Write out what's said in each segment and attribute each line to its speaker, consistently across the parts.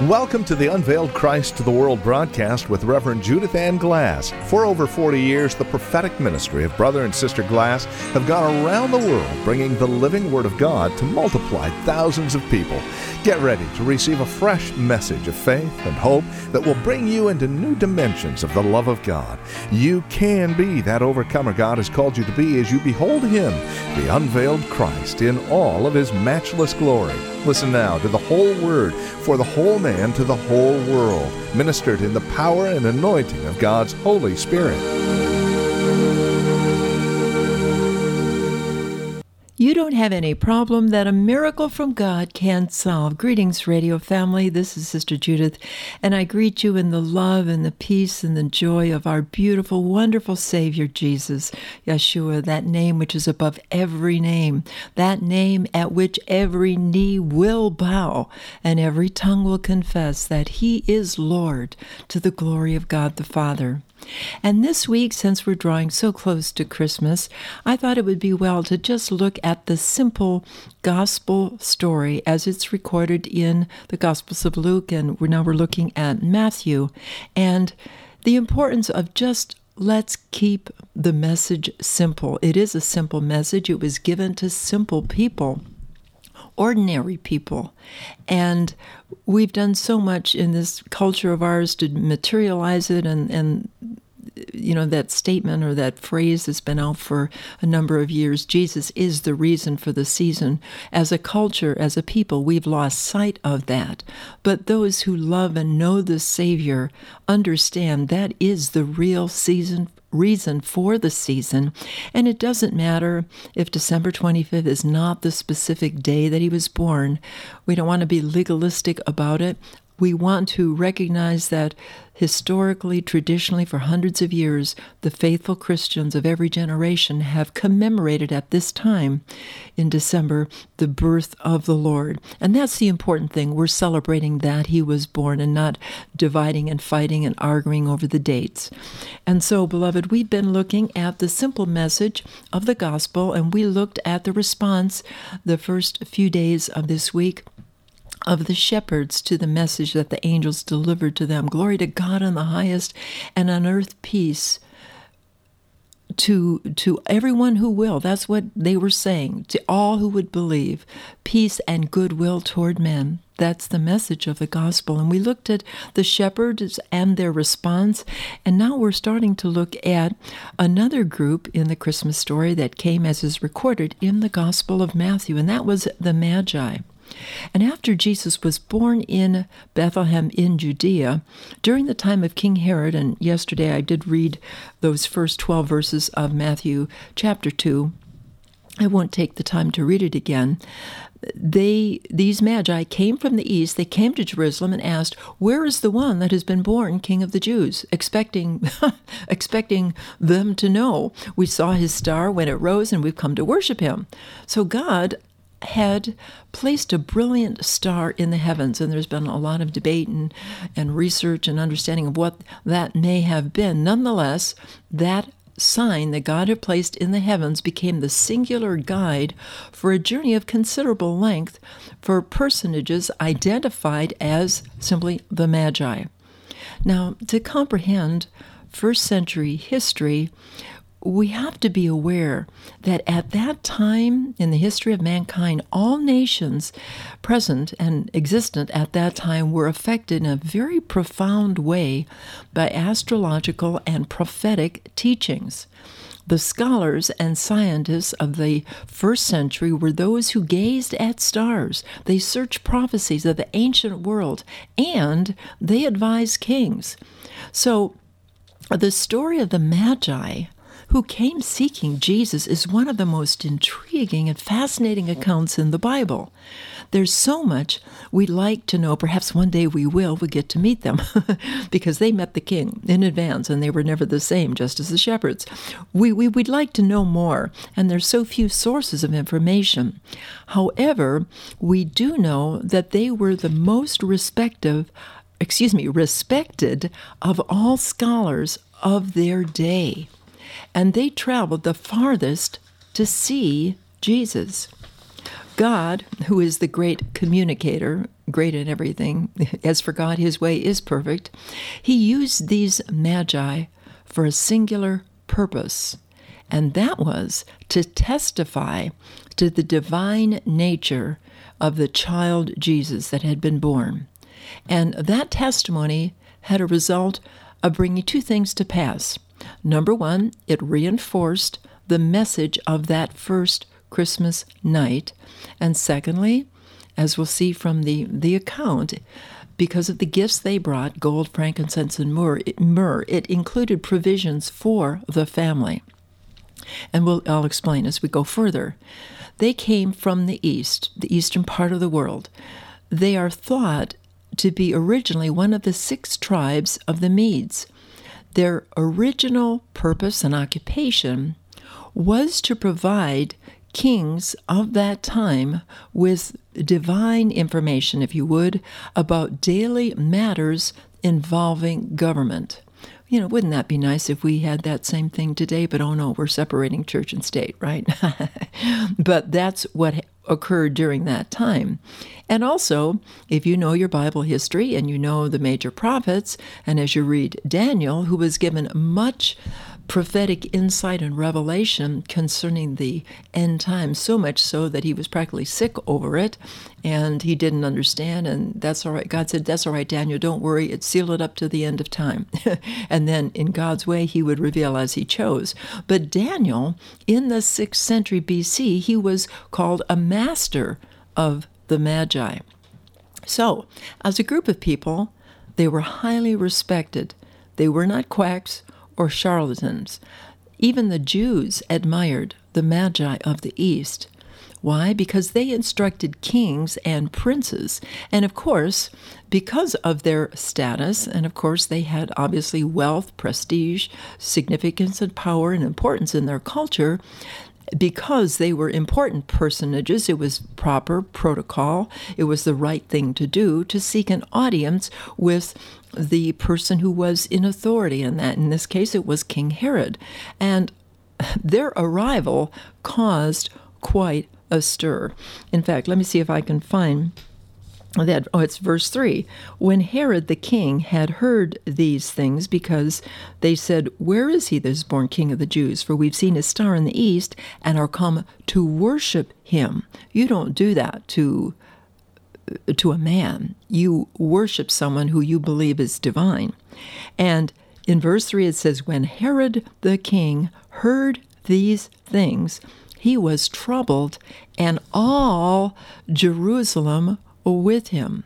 Speaker 1: Welcome to the Unveiled Christ to the World broadcast with Reverend Judith Ann Glass. For over 40 years, the prophetic ministry of Brother and Sister Glass have gone around the world bringing the living Word of God to multiply thousands of people. Get ready to receive a fresh message of faith and hope that will bring you into new dimensions of the love of God. You can be that overcomer God has called you to be as you behold Him, the unveiled Christ, in all of His matchless glory. Listen now to the whole Word for the whole man to the whole world, ministered in the power and anointing of God's Holy Spirit.
Speaker 2: You don't have any problem that a miracle from God can't solve. Greetings, radio family. This is Sister Judith, and I greet you in the love and the peace and the joy of our beautiful, wonderful Savior, Jesus, Yeshua, that name which is above every name, that name at which every knee will bow and every tongue will confess that He is Lord, to the glory of God the Father. And this week, since we're drawing so close to Christmas, I thought it would be well to just look at the simple gospel story as it's recorded in the Gospels of Luke, and we're looking at Matthew, and the importance of just let's keep the message simple. It is a simple message. It was given to simple people, ordinary people. And we've done so much in this culture of ours to materialize it, and you know, that statement or that phrase that's been out for a number of years, Jesus is the reason for the season. As a culture, as a people, we've lost sight of that. But those who love and know the Savior understand that is the real reason for the season. And it doesn't matter if December 25th is not the specific day that He was born. We don't want to be legalistic about it. We want to recognize that historically, traditionally, for hundreds of years, the faithful Christians of every generation have commemorated at this time in December the birth of the Lord. And that's the important thing. We're celebrating that He was born and not dividing and fighting and arguing over the dates. And so, beloved, we've been looking at the simple message of the gospel, and we looked at the response the first few days of this week of the shepherds to the message that the angels delivered to them. Glory to God on the highest, and on earth peace to everyone who will. That's what they were saying, to all who would believe. Peace and goodwill toward men. That's the message of the gospel. And we looked at the shepherds and their response, and now we're starting to look at another group in the Christmas story that came as is recorded in the Gospel of Matthew, and that was the Magi. And after Jesus was born in Bethlehem in Judea, during the time of King Herod, and yesterday I did read those first 12 verses of Matthew chapter 2, I won't take the time to read it again. These Magi came from the east. They came to Jerusalem and asked, "Where is the one that has been born King of the Jews?" Expecting them to know. "We saw his star when it rose, and we've come to worship him." So God had placed a brilliant star in the heavens, and there's been a lot of debate and research and understanding of what that may have been. Nonetheless, that sign that God had placed in the heavens became the singular guide for a journey of considerable length for personages identified as simply the Magi. Now, to comprehend first century history, we have to be aware that at that time in the history of mankind, all nations present and existent at that time were affected in a very profound way by astrological and prophetic teachings. The scholars and scientists of the first century were those who gazed at stars. They searched prophecies of the ancient world, and they advised kings. So the story of the Magi who came seeking Jesus is one of the most intriguing and fascinating accounts in the Bible. There's so much we'd like to know. Perhaps one day we get to meet them because they met the king in advance and they were never the same, just as the shepherds. We'd like to know more, and there's so few sources of information. However, we do know that they were the most respected of all scholars of their day. And they traveled the farthest to see Jesus. God, who is the great communicator, great in everything. As for God, his way is perfect. He used these magi for a singular purpose, and that was to testify to the divine nature of the child Jesus that had been born. And that testimony had a result of bringing two things to pass. Number one, it reinforced the message of that first Christmas night. And secondly, as we'll see from the account, because of the gifts they brought, gold, frankincense, and myrrh, it included provisions for the family. And I'll explain as we go further. They came from the east, the eastern part of the world. They are thought to be originally one of the 6 tribes of the Medes. Their original purpose and occupation was to provide kings of that time with divine information, if you would, about daily matters involving government. You know, wouldn't that be nice if we had that same thing today? But oh no, we're separating church and state, right? But that's what occurred during that time. And also, if you know your Bible history and you know the major prophets, and as you read Daniel, who was given much prophetic insight and revelation concerning the end times, so much so that he was practically sick over it, and he didn't understand, and that's all right. God said, that's all right, Daniel, don't worry, it's sealed up to the end of time. And then in God's way, he would reveal as he chose. But Daniel, in the 6th century BC, he was called a master of the Magi. So, as a group of people, they were highly respected. They were not quacks or charlatans. Even the Jews admired the Magi of the East. Why? Because they instructed kings and princes. And of course, because of their status, and of course they had obviously wealth, prestige, significance, and power and importance in their culture, because they were important personages, it was proper protocol, it was the right thing to do to seek an audience with the person who was in authority, and that in this case it was King Herod. And their arrival caused quite a stir. In fact, let me see if I can find that. Oh, it's verse 3. When Herod the king had heard these things, because they said, where is he that is born king of the Jews? For we've seen his star in the east and are come to worship him. You don't do that to a man. You worship someone who you believe is divine. And in verse 3 it says, when Herod the king heard these things, he was troubled, and all Jerusalem with him.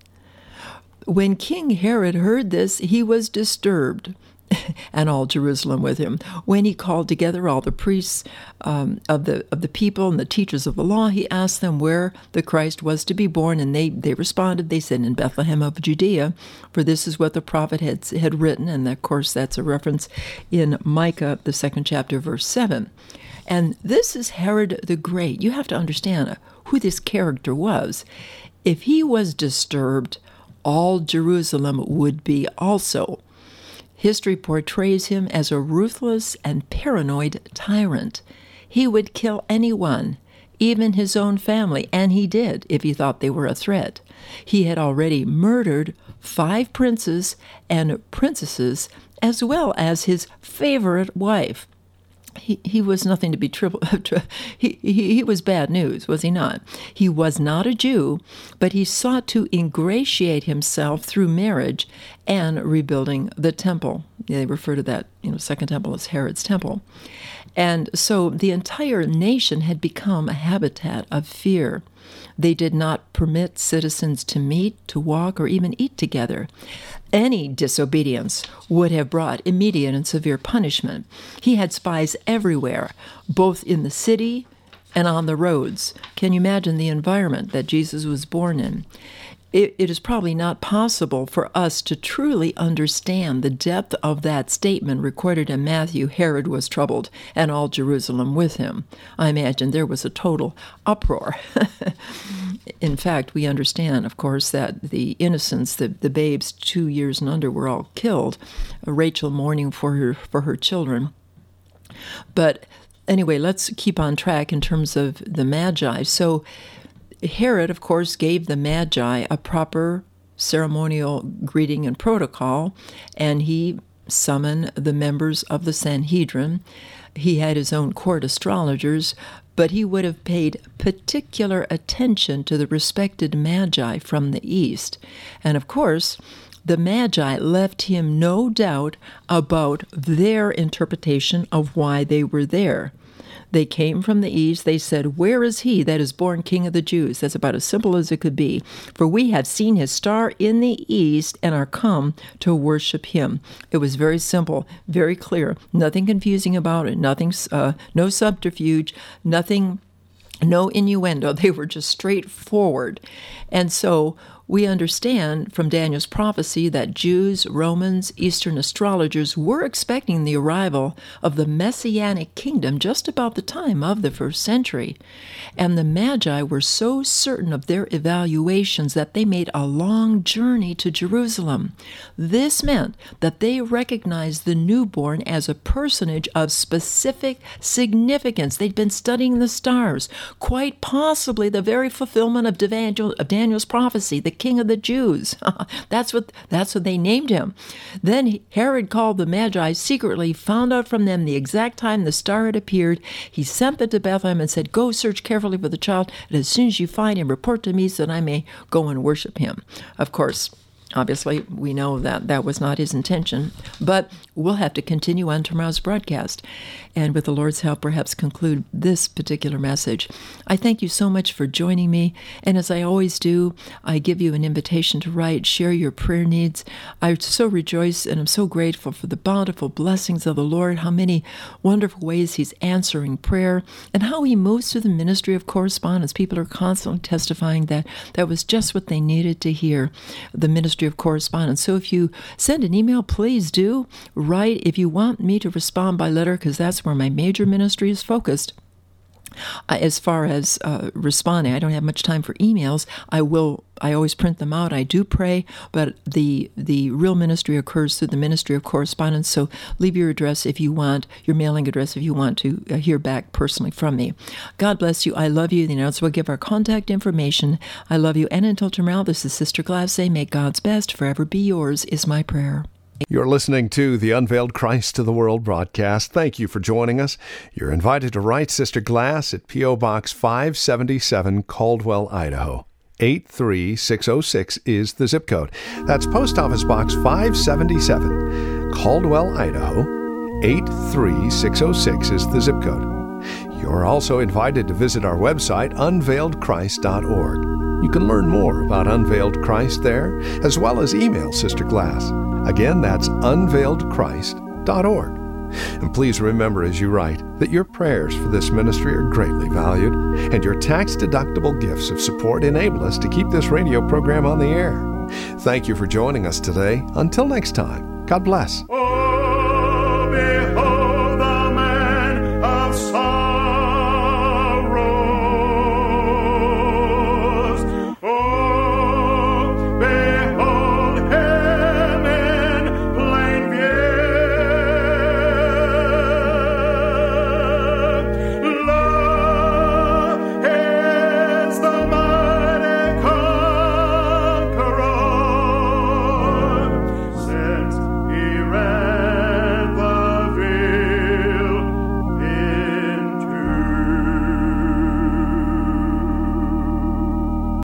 Speaker 2: When King Herod heard this, he was disturbed, and all Jerusalem with him. When he called together all the priests of the people and the teachers of the law, he asked them where the Christ was to be born, and they responded. They said, in Bethlehem of Judea, for this is what the prophet had written, and of course that's a reference in Micah, the 2nd chapter, verse 7. And this is Herod the Great. You have to understand who this character was. If he was disturbed, all Jerusalem would be also. History portrays him as a ruthless and paranoid tyrant. He would kill anyone, even his own family, and he did if he thought they were a threat. He had already murdered 5 princes and princesses, as well as his favorite wife. He was nothing to be he was bad news, was he not? He was not a Jew, but he sought to ingratiate himself through marriage and rebuilding the temple. They refer to that, Second Temple as Herod's temple. And so the entire nation had become a habitat of fear. They did not permit citizens to meet, to walk, or even eat together. Any disobedience would have brought immediate and severe punishment. He had spies everywhere, both in the city and on the roads. Can you imagine the environment that Jesus was born in? It is probably not possible for us to truly understand the depth of that statement recorded in Matthew, Herod was troubled, and all Jerusalem with him. I imagine there was a total uproar. In fact, we understand, of course, that the innocents, the babes 2 years and under, were all killed, Rachel mourning for her children. But anyway, let's keep on track in terms of the Magi. So Herod, of course, gave the Magi a proper ceremonial greeting and protocol, and he summoned the members of the Sanhedrin. He had his own court astrologers, but he would have paid particular attention to the respected Magi from the east. And of course, the Magi left him no doubt about their interpretation of why they were there. They came from the east. They said, "Where is he that is born King of the Jews?" That's about as simple as it could be. "For we have seen his star in the east and are come to worship him." It was very simple, very clear. Nothing confusing about it. Nothing, no subterfuge. Nothing, no innuendo. They were just straightforward. And so we understand from Daniel's prophecy that Jews, Romans, Eastern astrologers were expecting the arrival of the Messianic kingdom just about the time of the first century. And the Magi were so certain of their evaluations that they made a long journey to Jerusalem. This meant that they recognized the newborn as a personage of specific significance. They'd been studying the stars, quite possibly the very fulfillment of Daniel's prophecy, the King of the Jews. That's what they named him. Then Herod called the Magi secretly, found out from them the exact time the star had appeared. He sent them to Bethlehem and said, "Go search carefully for the child, and as soon as you find him, report to me so that I may go and worship him." Of course, obviously, we know that that was not his intention, but we'll have to continue on tomorrow's broadcast and with the Lord's help, perhaps conclude this particular message. I thank you so much for joining me, and as I always do, I give you an invitation to write, share your prayer needs. I so rejoice and I'm so grateful for the bountiful blessings of the Lord, how many wonderful ways He's answering prayer, and how He moves through the ministry of correspondence. People are constantly testifying that that was just what they needed to hear, the ministry of correspondence. So if you send an email, please do write. If you want me to respond by letter, because that's where my major ministry is focused, as far as responding, I don't have much time for emails. I always print them out. I do pray, but the real ministry occurs through the ministry of correspondence. So leave your address if you want, your mailing address if you want to hear back personally from me. God bless you. I love you. The announcer will give our contact information. I love you. And until tomorrow, this is Sister Glass saying, may God's best forever be yours, is my prayer.
Speaker 1: You're listening to the Unveiled Christ to the World broadcast. Thank you for joining us. You're invited to write Sister Glass at P.O. Box 577, Caldwell, Idaho. 83606 is the zip code. That's Post Office Box 577, Caldwell, Idaho. 83606 is the zip code. You're also invited to visit our website, unveiledchrist.org. You can learn more about Unveiled Christ there, as well as email Sister Glass. Again, that's unveiledchrist.org. And please remember as you write that your prayers for this ministry are greatly valued, and your tax-deductible gifts of support enable us to keep this radio program on the air. Thank you for joining us today. Until next time, God bless.